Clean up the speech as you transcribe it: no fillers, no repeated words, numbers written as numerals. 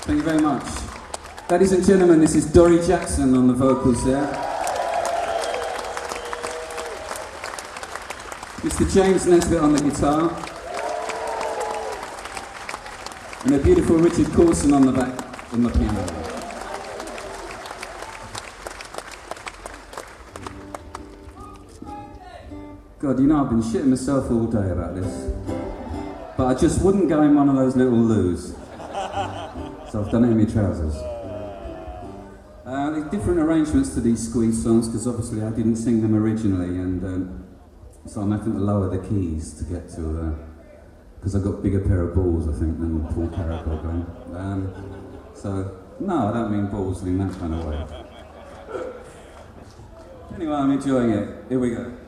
Thank you very much. Ladies and gentlemen, this is Dory Jackson on the vocals there. Mr. James Nesbitt on the guitar. And the beautiful Richard Corson on the back, on the piano. God, you know I've been shitting myself all day about this. But I just wouldn't go in one of those little loos. So I've done it in my trousers. There's different arrangements to these Squeeze songs, because obviously I didn't sing them originally, and so I'm having to lower the keys to get to, because I've got a bigger pair of balls, I think, than Paul Carrack going. So, no, I don't mean balls in that kind of way. Anyway, I'm enjoying it. Here we go.